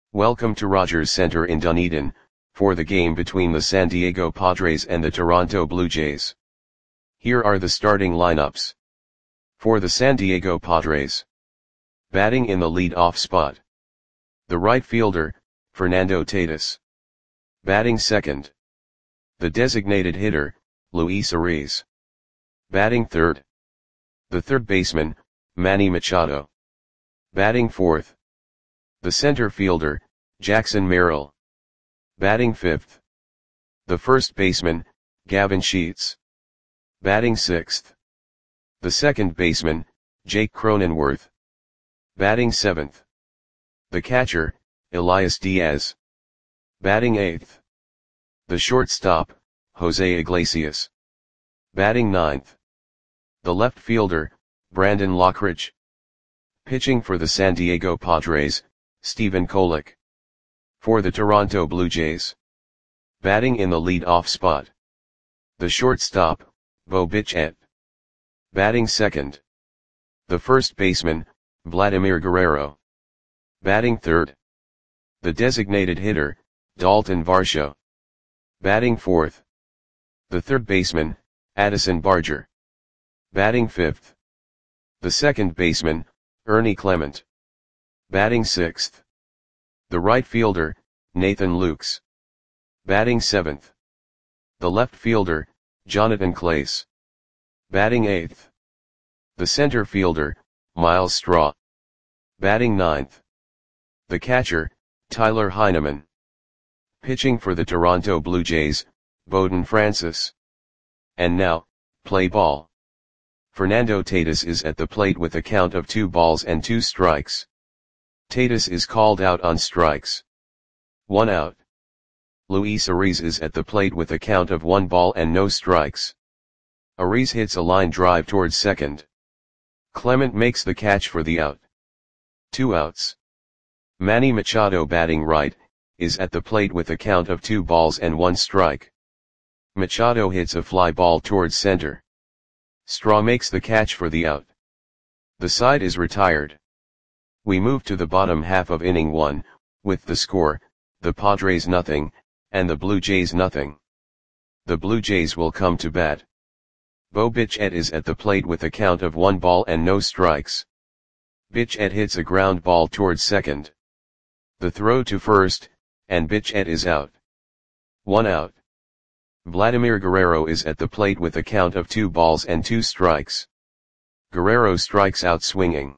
Welcome to Rogers Center in Dunedin, for the game between the San Diego Padres and the Toronto Blue Jays. Here are the starting lineups. For the San Diego Padres. Batting in the lead-off spot. The right fielder, Fernando Tatis. Batting second. The designated hitter, Luis Arraez. Batting third. The third baseman, Manny Machado. Batting fourth. The center fielder, Jackson Merrill. Batting fifth. The first baseman, Gavin Sheets. Batting sixth. The second baseman, Jake Cronenworth. Batting seventh. The catcher, Elias Diaz. Batting eighth. The shortstop, Jose Iglesias. Batting ninth. The left fielder, Brandon Lockridge. Pitching for the San Diego Padres, Stephen Kolek. For the Toronto Blue Jays. Batting in the lead-off spot. The shortstop, Bo Bichette. Batting second. The first baseman, Vladimir Guerrero. Batting third. The designated hitter, Dalton Varsho. Batting fourth. The third baseman, Addison Barger. Batting fifth. The second baseman, Ernie Clement. Batting sixth. The right fielder, Nathan Lukes. Batting seventh. The left fielder, Jonathan Clase. Batting eighth. The center fielder, Miles Straw. Batting ninth. The catcher, Tyler Heineman. Pitching for the Toronto Blue Jays, Bowden Francis. And now, play ball. Fernando Tatis is at the plate with a count of 2 strikes. Tatis is called out on strikes. 1 out. Luis Arraez is at the plate with a count of 1 strikes. Arraez hits a line drive towards second. Clement makes the catch for the out. 2 outs. Manny Machado, batting right, is at the plate with a count of 2 strike. Machado hits a fly ball towards center. Straw makes the catch for the out. The side is retired. We move to the bottom half of inning 1, with the score, the Padres 0, and the Blue Jays 0. The Blue Jays will come to bat. Bo Bichette is at the plate with a count of 1 strikes. Bichette hits a ground ball towards second. The throw to first, and Bichette is out. 1 out. Vladimir Guerrero is at the plate with a count of 2 strikes. Guerrero strikes out swinging.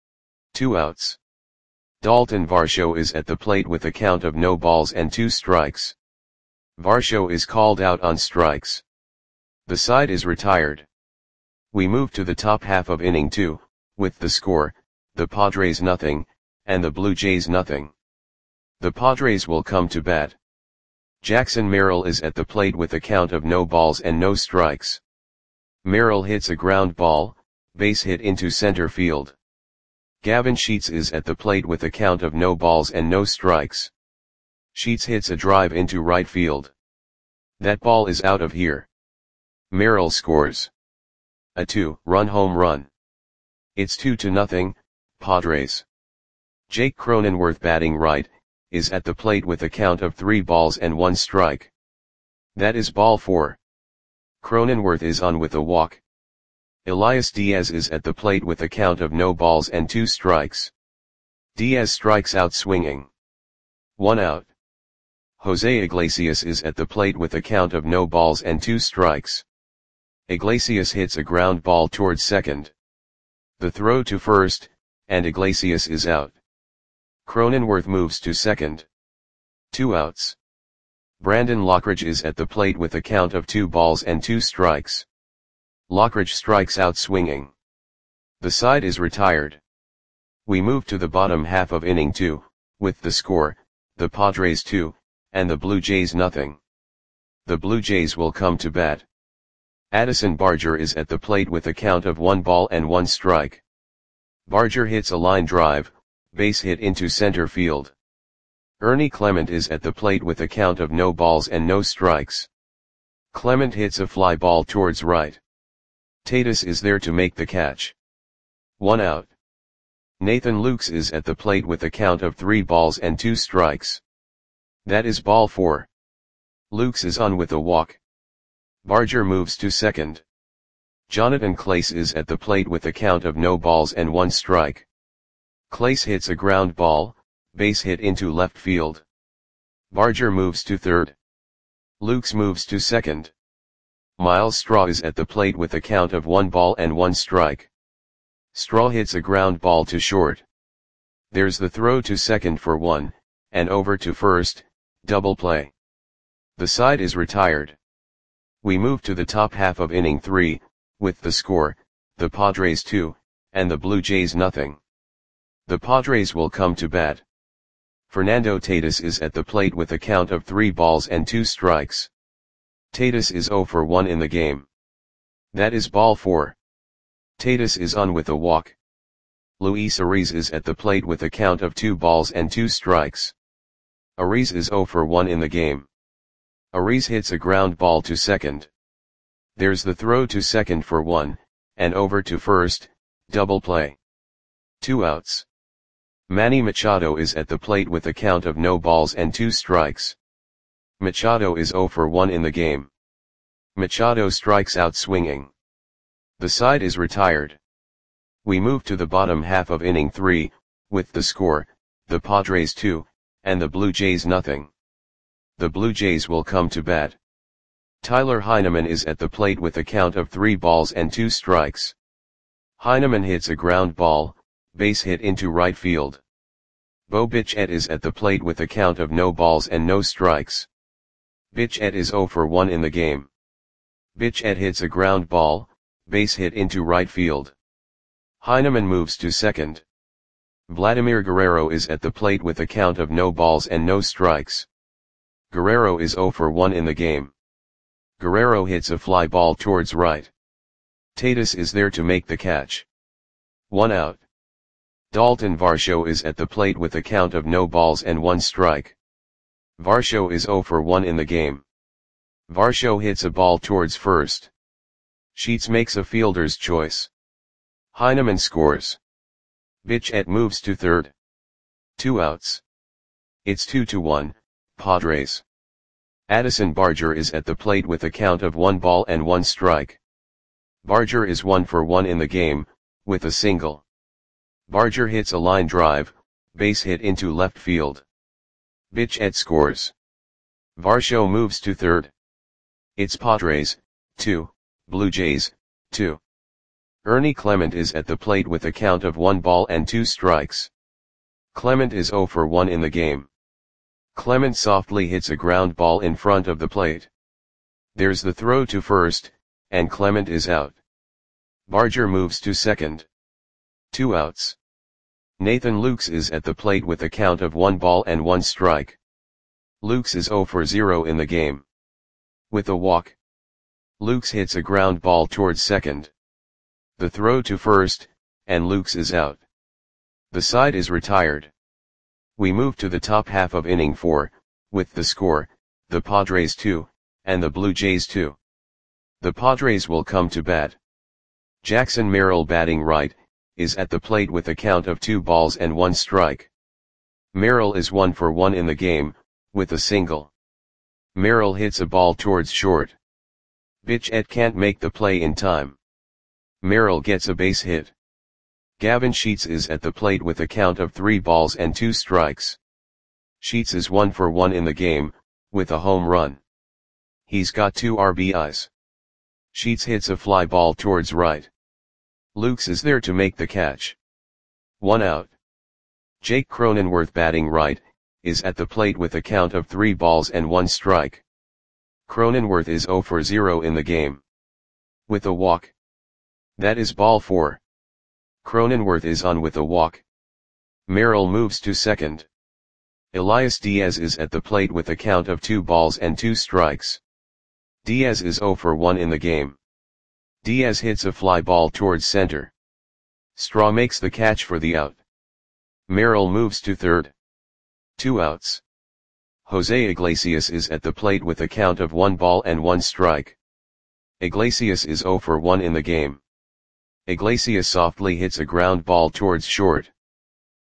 2 outs. Dalton Varsho is at the plate with a count of 2 strikes. Varsho is called out on strikes. The side is retired. We move to the top half of inning 2, with the score, the Padres 0, and the Blue Jays 0. The Padres will come to bat. Jackson Merrill is at the plate with a count of no strikes. Merrill hits a ground ball, base hit into center field. Gavin Sheets is at the plate with a count of no strikes. Sheets hits a drive into right field. That ball is out of here. Merrill scores a 2-run home run. It's 2-0, Padres. Jake Cronenworth, batting right, is at the plate with a count of 3 balls and 1 strike. That is ball 4. Cronenworth is on with a walk. Elias Diaz is at the plate with a count of no balls and 2 strikes. Diaz strikes out swinging. 1 out. Jose Iglesias is at the plate with a count of no balls and 2 strikes. Iglesias hits a ground ball towards second. The throw to first, and Iglesias is out. Cronenworth moves to second. 2 outs. Brandon Lockridge is at the plate with a count of 2 strikes. Lockridge strikes out swinging. The side is retired. We move to the bottom half of inning 2, with the score, the Padres 2, and the Blue Jays 0. The Blue Jays will come to bat. Addison Barger is at the plate with a count of 1 strike. Barger hits a line drive, base hit into center field. Ernie Clement is at the plate with a count of no strikes. Clement hits a fly ball towards right. Tatis is there to make the catch. 1 out. Nathan Lukes is at the plate with a count of 3 balls and 2 strikes. That is ball 4. Lukes is on with a walk. Barger moves to second. Jonathan Clace is at the plate with a count of no balls and 1 strike. Clace hits a ground ball, base hit into left field. Barger moves to third. Lukes moves to second. Miles Straw is at the plate with a count of 1 ball and 1 strike. Straw hits a ground ball to short. There's the throw to second for 1, and over to first, double play. The side is retired. We move to the top half of inning 3, with the score, the Padres 2, and the Blue Jays nothing. The Padres will come to bat. Fernando Tatis is at the plate with a count of 3 balls and 2 strikes. Tatis is 0 for 1 in the game. That is ball 4. Tatis is on with a walk. Luis Ariz is at the plate with a count of 2 balls and 2 strikes. Ariz is 0 for 1 in the game. Ariz hits a ground ball to second. There's the throw to second for 1, and over to first, double play. 2 outs. Manny Machado is at the plate with a count of no balls and 2 strikes. Machado is 0 for 1 in the game. Machado strikes out swinging. The side is retired. We move to the bottom half of inning 3, with the score, the Padres 2, and the Blue Jays nothing. The Blue Jays will come to bat. Tyler Heineman is at the plate with a count of 3 balls and 2 strikes. Heineman hits a ground ball, base hit into right field. Bo Bichette is at the plate with a count of no balls and no strikes. Bichette is 0 for 1 in the game. Bichette hits a ground ball, base hit into right field. Heineman moves to second. Vladimir Guerrero is at the plate with a count of no balls and no strikes. Guerrero is 0 for 1 in the game. Guerrero hits a fly ball towards right. Tatis is there to make the catch. 1 out. Dalton Varsho is at the plate with a count of no balls and 1 strike. Varsho is 0 for 1 in the game. Varsho hits a ball towards first. Sheets makes a fielder's choice. Heineman scores. Bichette moves to third. 2 outs. It's 2-1, Padres. Addison Barger is at the plate with a count of 1 ball and 1 strike. Barger is 1 for 1 in the game, with a single. Barger hits a line drive, base hit into left field. Bichette scores. Varsho moves to third. It's Padres, 2, Blue Jays, 2. Ernie Clement is at the plate with a count of 1 ball and 2 strikes. Clement is 0 for 1 in the game. Clement softly hits a ground ball in front of the plate. There's the throw to first, and Clement is out. Barger moves to second. 2 outs. Nathan Lukes is at the plate with a count of 1 ball and 1 strike. Lukes is 0 for 0 in the game. With a walk. Lukes hits a ground ball towards second. The throw to first, and Lukes is out. The side is retired. We move to the top half of inning 4, with the score, the Padres 2, and the Blue Jays 2. The Padres will come to bat. Jackson Merrill batting right, is at the plate with a count of 2 balls and 1 strike. Merrill is 1 for 1 in the game, with a single. Merrill hits a ball towards short. Bichette can't make the play in time. Merrill gets a base hit. Gavin Sheets is at the plate with a count of 3 balls and 2 strikes. Sheets is 1 for 1 in the game, with a home run. He's got 2 RBIs. Sheets hits a fly ball towards right. Lukes is there to make the catch. 1 out. Jake Cronenworth batting right, is at the plate with a count of 3 balls and 1 strike. Cronenworth is 0 for 0 in the game. With a walk. That is ball 4. Cronenworth is on with a walk. Merrill moves to second. Elias Diaz is at the plate with a count of 2 balls and 2 strikes. Diaz is 0 for 1 in the game. Diaz hits a fly ball towards center. Straw makes the catch for the out. Merrill moves to third. 2 outs. Jose Iglesias is at the plate with a count of 1 ball and 1 strike. Iglesias is 0 for 1 in the game. Iglesias softly hits a ground ball towards short.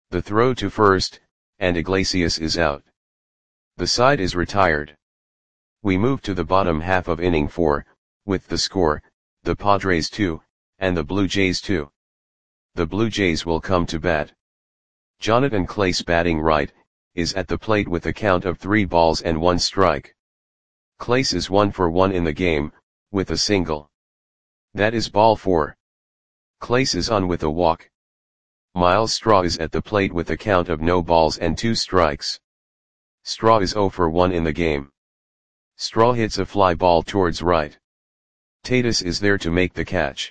The throw to first, and Iglesias is out. The side is retired. We move to the bottom half of inning 4, with the score, the Padres 2, and the Blue Jays 2. The Blue Jays will come to bat. Jonathan Clase, batting right, is at the plate with a count of 3 balls and 1 strike. Clase is 1 for 1 in the game, with a single. That is ball 4. Clase is on with a walk. Miles Straw is at the plate with a count of no balls and 2 strikes. Straw is 0 for 1 in the game. Straw hits a fly ball towards right. Tatis is there to make the catch.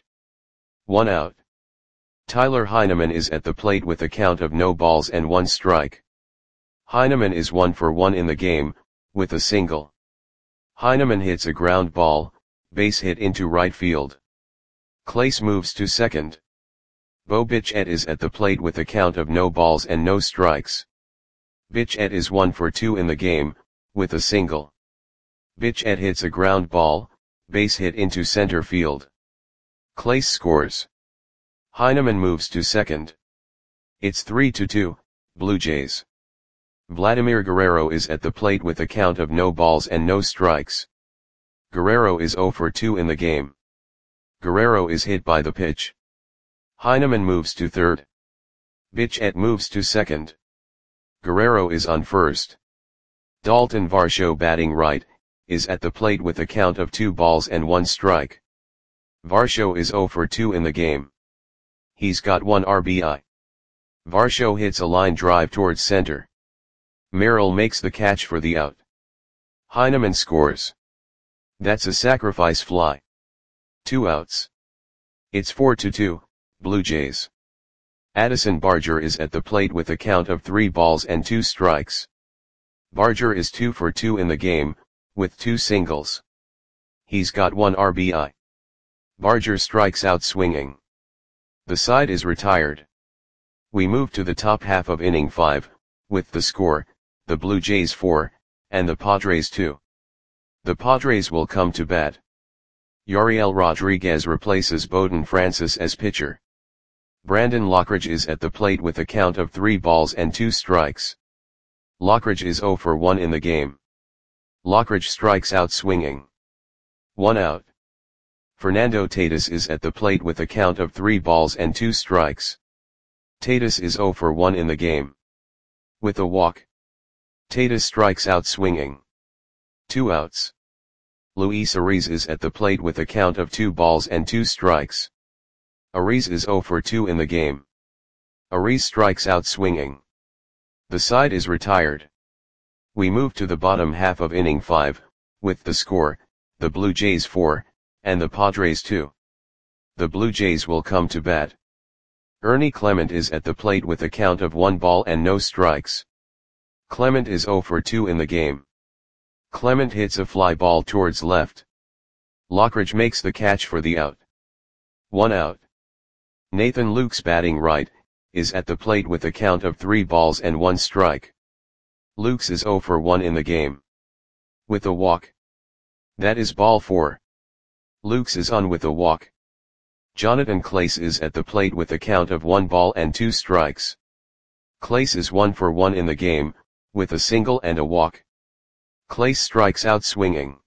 1 out. Tyler Heineman is at the plate with a count of no balls and 1 strike. Heineman is 1 for 1 in the game, with a single. Heineman hits a ground ball, base hit into right field. Clase moves to second. Bo Bichette is at the plate with a count of no balls and no strikes. Bichette is 1 for 2 in the game, with a single. Bichette hits a ground ball, base hit into center field. Clase scores. Heineman moves to second. It's 3-2, Blue Jays. Vladimir Guerrero is at the plate with a count of no balls and no strikes. Guerrero is 0 for 2 in the game. Guerrero is hit by the pitch. Heineman moves to third. Bichette moves to second. Guerrero is on first. Dalton Varsho, batting right, is at the plate with a count of 2 balls and 1 strike. Varsho is 0 for 2 in the game. He's got 1 RBI. Varsho hits a line drive towards center. Merrill makes the catch for the out. Heineman scores. That's a sacrifice fly. 2 outs. It's 4-2, Blue Jays. Addison Barger is at the plate with a count of 3 balls and 2 strikes. Barger is 2 for 2 in the game, with 2 singles. He's got 1 RBI. Barger strikes out swinging. The side is retired. We move to the top half of inning 5, with the score, the Blue Jays 4, and the Padres 2. The Padres will come to bat. Yariel Rodriguez replaces Bowden Francis as pitcher. Brandon Lockridge is at the plate with a count of 3 balls and 2 strikes. Lockridge is 0 for 1 in the game. Lockridge strikes out swinging. 1 out. Fernando Tatis is at the plate with a count of 3 balls and 2 strikes. Tatis is 0 for 1 in the game. With a walk. Tatis strikes out swinging. 2 outs. Luis Ariz is at the plate with a count of 2 balls and 2 strikes. Ariz is 0 for 2 in the game. Ariz strikes out swinging. The side is retired. We move to the bottom half of inning 5, with the score, the Blue Jays 4, and the Padres 2. The Blue Jays will come to bat. Ernie Clement is at the plate with a count of 1 ball and no strikes. Clement is 0 for 2 in the game. Clement hits a fly ball towards left. Lockridge makes the catch for the out. 1 out. Nathan Lukes, batting right, is at the plate with a count of 3 balls and 1 strike. Lukes is 0 for 1 in the game. With a walk. That is ball 4. Lukes is on with a walk. Jonathan Clase is at the plate with a count of 1 ball and 2 strikes. Clase is 1 for 1 in the game, with a single and a walk. Clase strikes out swinging.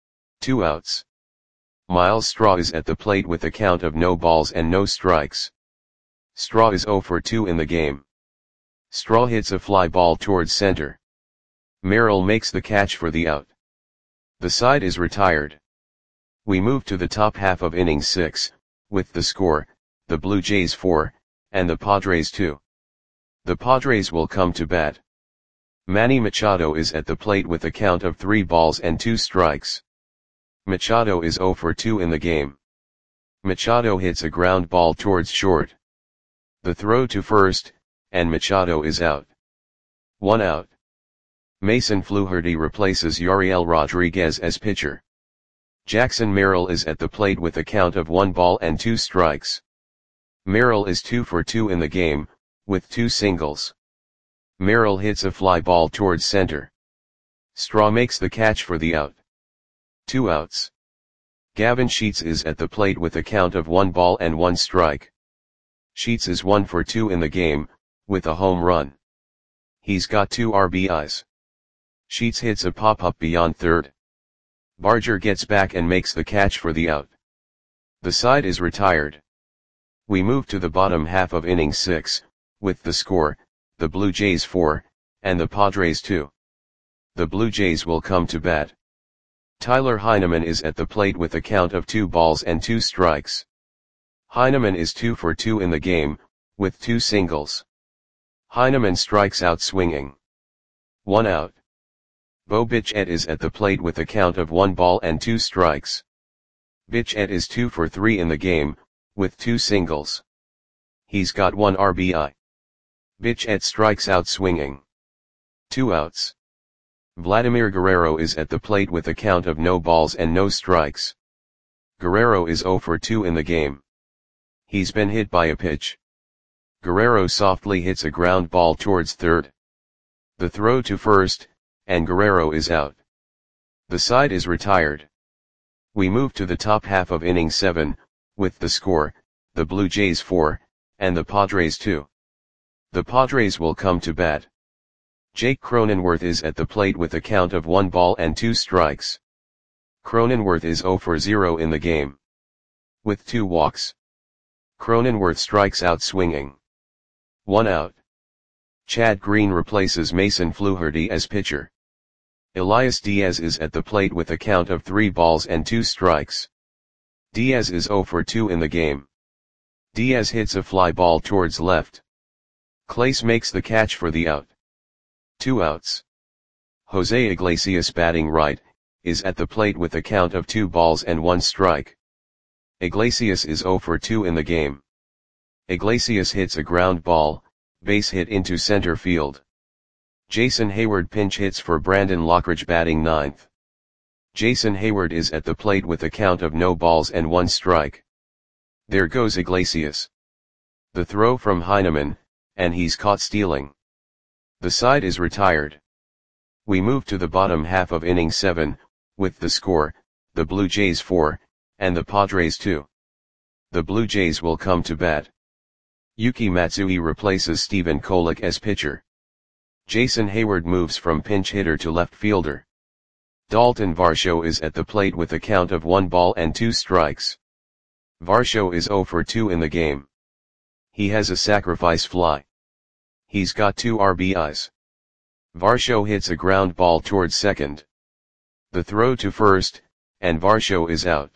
2 outs. Miles Straw is at the plate with a count of no balls and no strikes. Straw is 0 for 2 in the game. Straw hits a fly ball towards center. Merrill makes the catch for the out. The side is retired. We move to the top half of inning 6, with the score, the Blue Jays 4, and the Padres 2. The Padres will come to bat. Manny Machado is at the plate with a count of 3 balls and 2 strikes. Machado is 0 for 2 in the game. Machado hits a ground ball towards short. The throw to first, and Machado is out. 1 out. Mason Fluharty replaces Yariel Rodriguez as pitcher. Jackson Merrill is at the plate with a count of 1 ball and 2 strikes. Merrill is 2 for 2 in the game, with 2 singles. Merrill hits a fly ball towards center. Straw makes the catch for the out. 2 outs. Gavin Sheets is at the plate with a count of 1 ball and 1 strike. Sheets is 1 for 2 in the game, with a home run. He's got 2 RBIs. Sheets hits a pop-up beyond third. Barger gets back and makes the catch for the out. The side is retired. We move to the bottom half of inning 6, with the score, the Blue Jays 4, and the Padres 2. The Blue Jays will come to bat. Tyler Heineman is at the plate with a count of 2 balls and 2 strikes. Heineman is 2 for 2 in the game, with 2 singles. Heineman strikes out swinging. 1 out. Bo Bichette is at the plate with a count of 1 ball and 2 strikes. Bichette is 2 for 3 in the game, with 2 singles. He's got 1 RBI. Bichette strikes out swinging. 2 outs. Vladimir Guerrero is at the plate with a count of no balls and no strikes. Guerrero is 0 for 2 in the game. He's been hit by a pitch. Guerrero softly hits a ground ball towards third. The throw to first, and Guerrero is out. The side is retired. We move to the top half of inning 7, with the score, the Blue Jays 4, and the Padres 2. The Padres will come to bat. Jake Cronenworth is at the plate with a count of 1 ball and 2 strikes. Cronenworth is 0 for 0 in the game. With 2 walks. Cronenworth strikes out swinging. 1 out. Chad Green replaces Mason Fluharty as pitcher. Elias Diaz is at the plate with a count of 3 balls and 2 strikes. Diaz is 0 for 2 in the game. Diaz hits a fly ball towards left. Clace makes the catch for the out. 2 outs. Jose Iglesias, batting right, is at the plate with a count of 2 balls and 1 strike. Iglesias is 0 for 2 in the game. Iglesias hits a ground ball, base hit into center field. Jason Hayward pinch hits for Brandon Lockridge, batting ninth. Jason Hayward is at the plate with a count of no balls and 1 strike. There goes Iglesias. The throw from Heineman, and he's caught stealing. The side is retired. We move to the bottom half of inning 7, with the score, the Blue Jays 4, and the Padres 2. The Blue Jays will come to bat. Yuki Matsui replaces Stephen Kolek as pitcher. Jason Hayward moves from pinch hitter to left fielder. Dalton Varsho is at the plate with a count of 1 ball and 2 strikes. Varsho is 0 for 2 in the game. He has a sacrifice fly. He's got 2 RBIs. Varsho hits a ground ball towards second. The throw to first, and Varsho is out.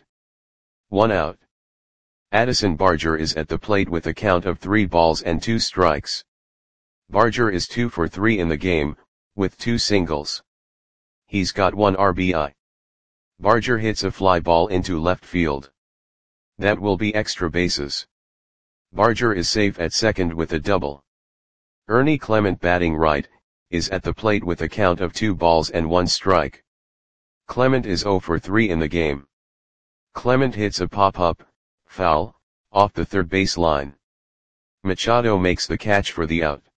1 out. Addison Barger is at the plate with a count of 3 balls and 2 strikes. Barger is 2 for 3 in the game, with 2 singles. He's got 1 RBI. Barger hits a fly ball into left field. That will be extra bases. Barger is safe at second with a double. Ernie Clement, batting right, is at the plate with a count of 2 balls and 1 strike. Clement is 0 for 3 in the game. Clement hits a pop-up, foul, off the third base line. Machado makes the catch for the out.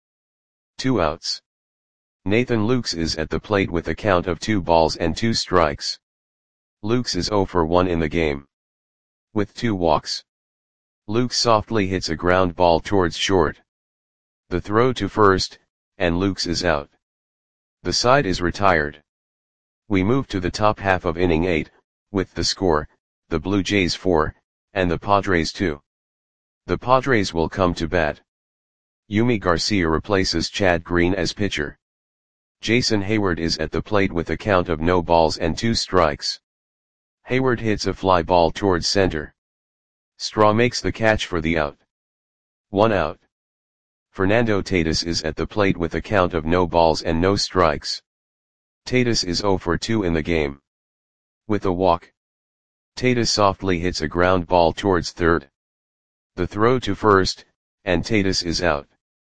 2 outs. Nathan Lukes is at the plate with a count of 2 balls and 2 strikes. Lukes is 0 for 1 in the game. With 2 walks. Lukes softly hits a ground ball towards short. The throw to first, and Lukes is out. The side is retired. We move to the top half of inning 8, with the score, the Blue Jays 4, and the Padres 2. The Padres will come to bat. Yumi Garcia replaces Chad Green as pitcher. Jason Hayward is at the plate with a count of no balls and 2 strikes. Hayward hits a fly ball towards center. Straw makes the catch for the out. 1 out. Fernando Tatis is at the plate with a count of no balls and no strikes. Tatis is 0 for 2 in the game. With a walk. Tatis softly hits a ground ball towards third. The throw to first, and Tatis is out.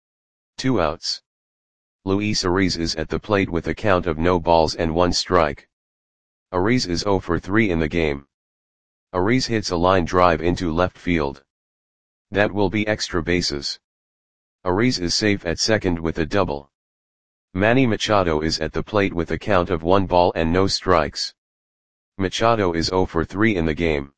2 outs. Luis Ariz is at the plate with a count of no balls and 1 strike. Ariz is 0 for 3 in the game. Ariz hits a line drive into left field. That will be extra bases. Ariz is safe at second with a double. Manny Machado is at the plate with a count of 1 ball and no strikes. Machado is 0 for 3 in the game.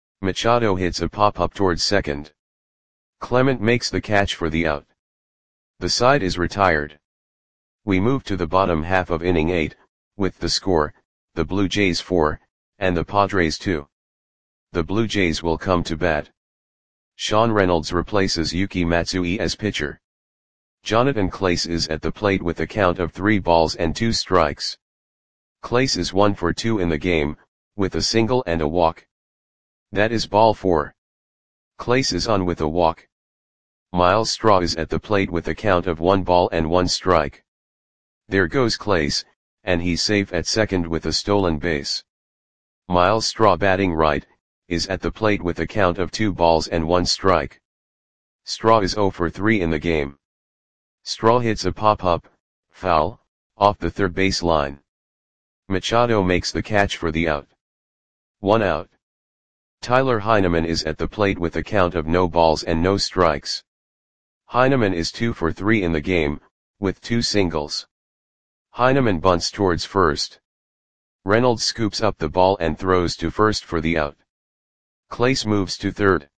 Machado hits a pop-up towards second. Clement makes the catch for the out. The side is retired. We move to the bottom half of inning 8, with the score, the Blue Jays 4, and the Padres 2. The Blue Jays will come to bat. Sean Reynolds replaces Yuki Matsui as pitcher. Jonathan Clase is at the plate with a count of 3 balls and 2 strikes. Clase is 1 for 2 in the game, with a single and a walk. That is ball 4. Clase is on with a walk. Miles Straw is at the plate with a count of 1 ball and 1 strike. There goes Clase, and he's safe at second with a stolen base. Miles Straw, batting right, is at the plate with a count of 2 balls and 1 strike. Straw is 0 for 3 in the game. Straw hits a pop-up, foul, off the third base line. Machado makes the catch for the out. 1 out. Tyler Heineman is at the plate with a count of no balls and no strikes. Heineman is 2 for 3 in the game, with 2 singles. Heineman bunts towards first. Reynolds scoops up the ball and throws to first for the out. Clase moves to third.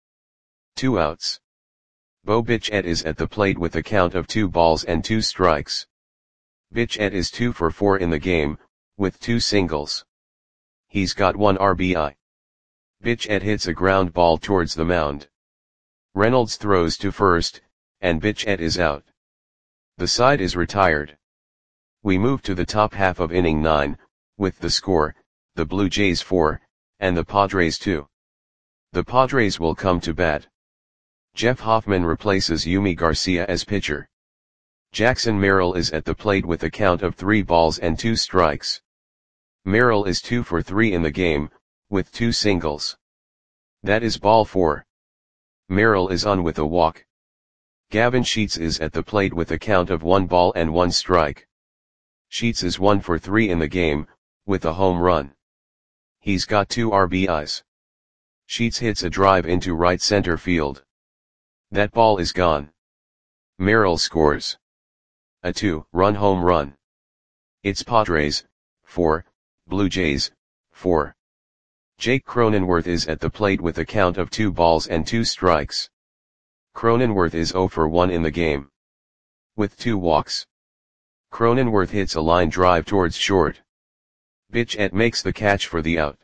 2 outs. Bo Bichette is at the plate with a count of 2 balls and 2 strikes. Bichette is 2 for 4 in the game, with 2 singles. He's got 1 RBI. Bichette hits a ground ball towards the mound. Reynolds throws to first, and Bichette is out. The side is retired. We move to the top half of inning 9, with the score, the Blue Jays 4, and the Padres 2. The Padres will come to bat. Jeff Hoffman replaces Yumi Garcia as pitcher. Jackson Merrill is at the plate with a count of 3 balls and 2 strikes. Merrill is 2 for 3 in the game, with 2 singles. That is ball 4. Merrill is on with a walk. Gavin Sheets is at the plate with a count of 1 ball and 1 strike. Sheets is 1 for 3 in the game, with a home run. He's got 2 RBIs. Sheets hits a drive into right center field. That ball is gone. Merrill scores a 2-run home run. It's Padres 4, Blue Jays 4. Jake Cronenworth is at the plate with a count of 2 balls and 2 strikes. Cronenworth is 0 for 1 in the game, with 2 walks. Cronenworth hits a line drive towards short. Bichette makes the catch for the out.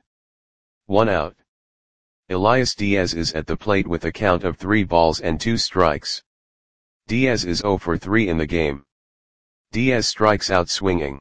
1 out. Elias Diaz is at the plate with a count of 3 balls and 2 strikes. Diaz is 0 for 3 in the game. Diaz strikes out swinging.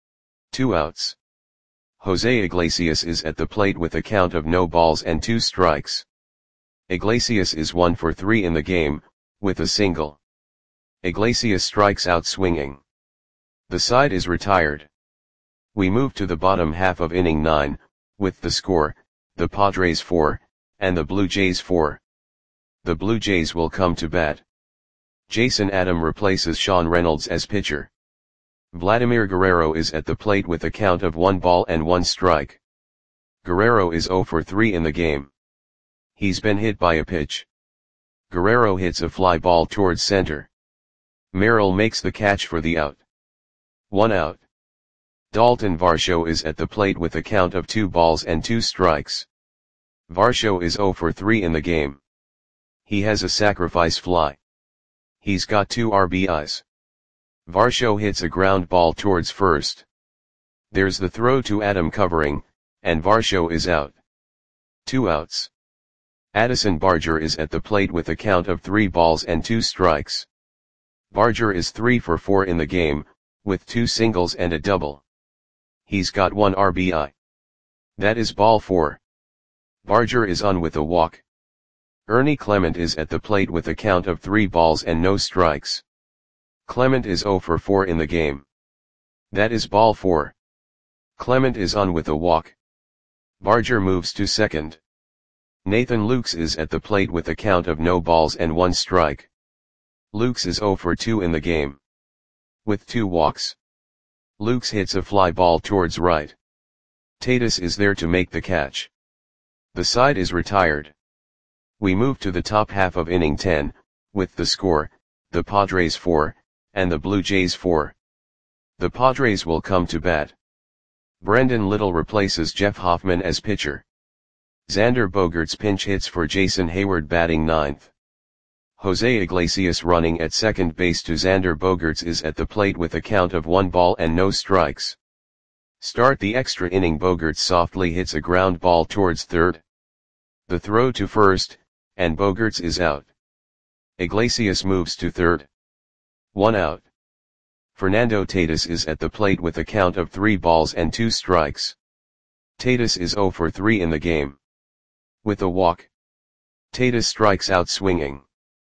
2 outs. Jose Iglesias is at the plate with a count of no balls and 2 strikes. Iglesias is 1 for 3 in the game, with a single. Iglesias strikes out swinging. The side is retired. We move to the bottom half of inning 9, with the score, the Padres 4, and the Blue Jays 4. The Blue Jays will come to bat. Jason Adam replaces Sean Reynolds as pitcher. Vladimir Guerrero is at the plate with a count of 1 ball and 1 strike. Guerrero is 0 for 3 in the game. He's been hit by a pitch. Guerrero hits a fly ball towards center. Merrill makes the catch for the out. 1 out. Dalton Varsho is at the plate with a count of 2 balls and 2 strikes. Varsho is 0 for 3 in the game. He has a sacrifice fly. He's got 2 RBIs. Varsho hits a ground ball towards first. There's the throw to Adam covering, and Varsho is out. 2 outs. Addison Barger is at the plate with a count of 3 balls and 2 strikes. Barger is 3 for 4 in the game, with 2 singles and a double. He's got 1 RBI. That is ball 4. Barger is on with a walk. Ernie Clement is at the plate with a count of 3 balls and no strikes. Clement is 0 for 4 in the game. That is ball 4. Clement is on with a walk. Barger moves to second. Nathan Lukes is at the plate with a count of no balls and 1 strike. Lukes is 0 for 2 in the game, with 2 walks. Lukes hits a fly ball towards right. Tatis is there to make the catch. The side is retired. We move to the top half of inning 10, with the score, the Padres 4, and the Blue Jays 4. The Padres will come to bat. Brendan Little replaces Jeff Hoffman as pitcher. Xander Bogaerts pinch hits for Jason Hayward, batting ninth. Jose Iglesias running at second base to Xander Bogaerts is at the plate with a count of 1 ball and no strikes. Start the extra inning. Bogaerts softly hits a ground ball towards third. The throw to first, and Bogaerts is out. Iglesias moves to third. 1 out. Fernando Tatis is at the plate with a count of 3 balls and 2 strikes. Tatis is 0 for 3 in the game. With a walk, Tatis strikes out swinging.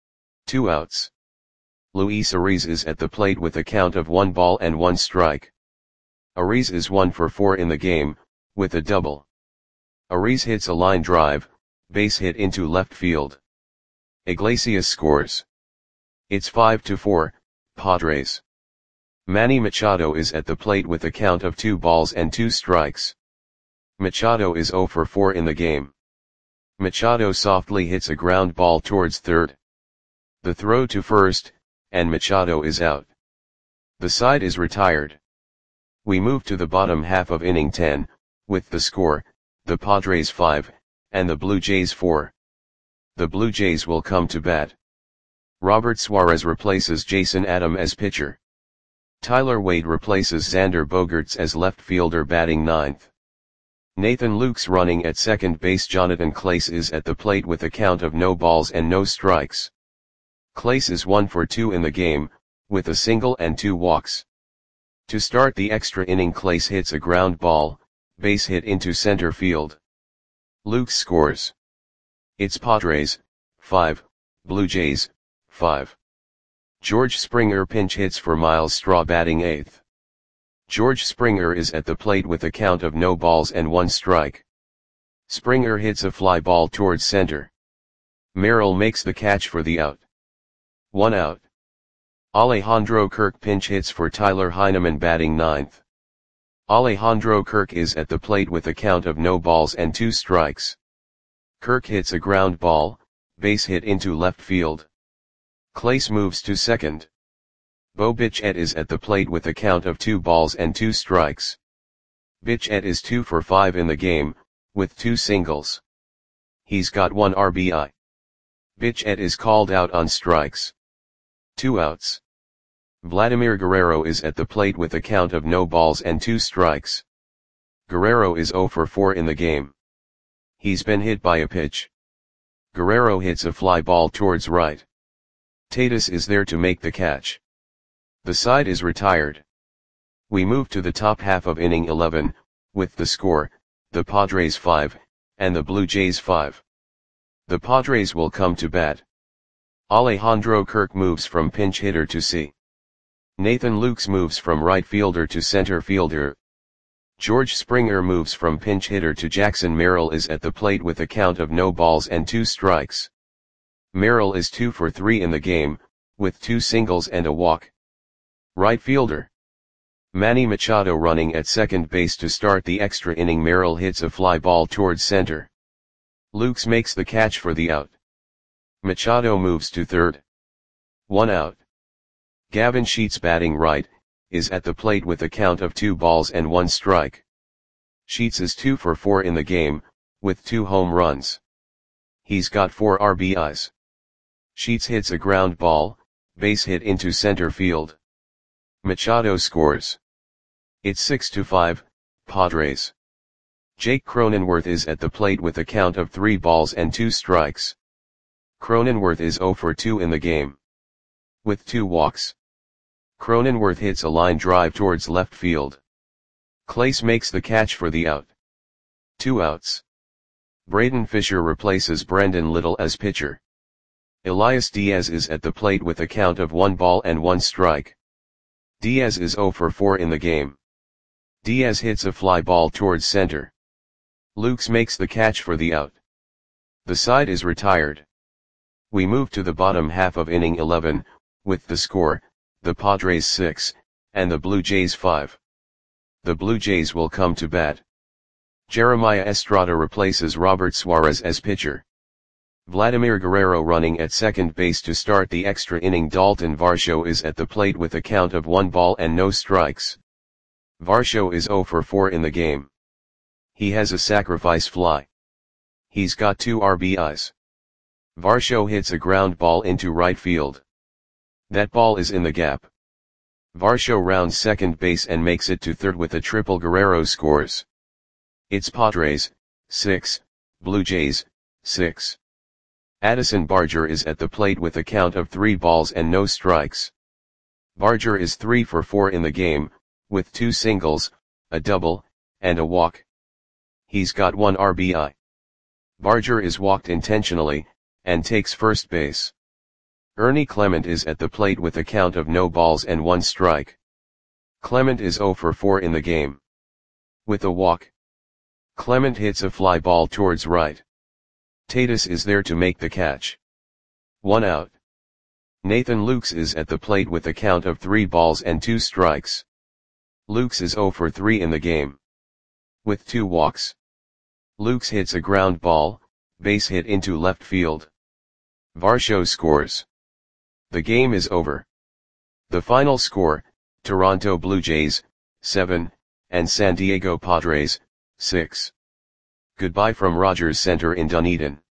2 outs. Luis Ariz is at the plate with a count of 1 ball and 1 strike. Ariz is 1 for 4 in the game, with a double. Ariz hits a line drive, base hit into left field. Iglesias scores. It's 5-4, Padres. Manny Machado is at the plate with a count of 2 balls and 2 strikes. Machado is 0 for 4 in the game. Machado softly hits a ground ball towards third. The throw to first, and Machado is out. The side is retired. We move to the bottom half of inning 10, with the score, the Padres 5, and the Blue Jays 4. The Blue Jays will come to bat. Robert Suarez replaces Jason Adam as pitcher. Tyler Wade replaces Xander Bogaerts as left fielder batting ninth. Nathan Lukes running at second base. Jonathan Clase is at the plate with a count of no balls and no strikes. Clase is 1 for 2 in the game, with a single and 2 walks. To start the extra inning, Clase hits a ground ball, base hit into center field. Lukes scores. It's Padres, 5, Blue Jays, 5. George Springer pinch hits for Miles Straw batting eighth. George Springer is at the plate with a count of no balls and 1 strike. Springer hits a fly ball towards center. Merrill makes the catch for the out. 1 out. Alejandro Kirk pinch hits for Tyler Heineman batting ninth. Alejandro Kirk is at the plate with a count of no balls and 2 strikes. Kirk hits a ground ball, base hit into left field. Clase moves to second. Bo Bichette is at the plate with a count of 2 balls and 2 strikes. Bichette is 2 for 5 in the game, with 2 singles. He's got 1 RBI. Bichette is called out on strikes. 2 outs. Vladimir Guerrero is at the plate with a count of no balls and 2 strikes. Guerrero is 0 for 4 in the game. He's been hit by a pitch. Guerrero hits a fly ball towards right. Tatis is there to make the catch. The side is retired. We move to the top half of inning 11, with the score, the Padres 5, and the Blue Jays 5. The Padres will come to bat. Alejandro Kirk moves from pinch hitter to C. Nathan Lukes moves from right fielder to center fielder. George Springer moves from pinch hitter to Jackson. Merrill is at the plate with a count of no balls and 2 strikes. Merrill is 2 for 3 in the game, with 2 singles and a walk. Right fielder Manny Machado running at second base to start the extra inning. Merrill hits a fly ball towards center. Lukes makes the catch for the out. Machado moves to third. 1 out. Gavin Sheets batting right, is at the plate with a count of 2 balls and 1 strike. Sheets is 2 for 4 in the game, with 2 home runs. He's got 4 RBIs. Sheets hits a ground ball, base hit into center field. Machado scores. It's 6-5, Padres. Jake Cronenworth is at the plate with a count of 3 balls and 2 strikes. Cronenworth is 0 for 2 in the game. With 2 walks. Cronenworth hits a line drive towards left field. Clase makes the catch for the out. 2 outs. Braden Fisher replaces Brendan Little as pitcher. Elias Diaz is at the plate with a count of 1 ball and 1 strike. Diaz is 0 for 4 in the game. Diaz hits a fly ball towards center. Lukes makes the catch for the out. The side is retired. We move to the bottom half of inning 11, with the score, the Padres 6, and the Blue Jays 5. The Blue Jays will come to bat. Jeremiah Estrada replaces Robert Suarez as pitcher. Vladimir Guerrero running at second base to start the extra inning. Dalton Varsho is at the plate with a count of 1 ball and no strikes. Varsho is 0 for 4 in the game. He has a sacrifice fly. He's got 2 RBIs. Varsho hits a ground ball into right field. That ball is in the gap. Varsho rounds second base and makes it to third with a triple. Guerrero scores. It's Padres, 6, Blue Jays, 6. Addison Barger is at the plate with a count of 3 balls and no strikes. Barger is 3 for 4 in the game, with 2 singles, a double, and a walk. He's got 1 RBI. Barger is walked intentionally, and takes first base. Ernie Clement is at the plate with a count of no balls and 1 strike. Clement is 0 for 4 in the game. With a walk. Clement hits a fly ball towards right. Tatis is there to make the catch. 1 out. Nathan Lukes is at the plate with a count of 3 balls and 2 strikes. Lukes is 0 for 3 in the game. With 2 walks. Lukes hits a ground ball, base hit into left field. Varsho scores. The game is over. The final score, Toronto Blue Jays, 7, and San Diego Padres, 6. Goodbye from Rogers Center in Dunedin.